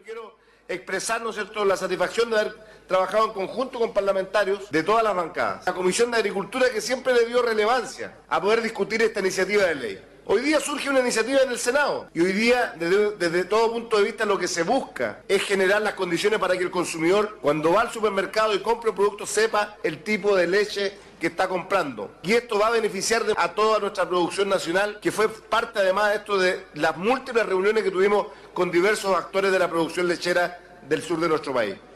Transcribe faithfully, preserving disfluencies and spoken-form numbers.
quiero expresar, ¿no es cierto?, la satisfacción de haber trabajado en conjunto con parlamentarios de todas las bancadas. La Comisión de Agricultura, que siempre le dio relevancia a poder discutir esta iniciativa de ley. Hoy día surge una iniciativa en el Senado y hoy día, desde, desde todo punto de vista, lo que se busca es generar las condiciones para que el consumidor, cuando va al supermercado y compre un producto, sepa el tipo de leche que está comprando. Y esto va a beneficiar a toda nuestra producción nacional, que fue parte además de esto de las múltiples reuniones que tuvimos con diversos actores de la producción lechera del sur de nuestro país.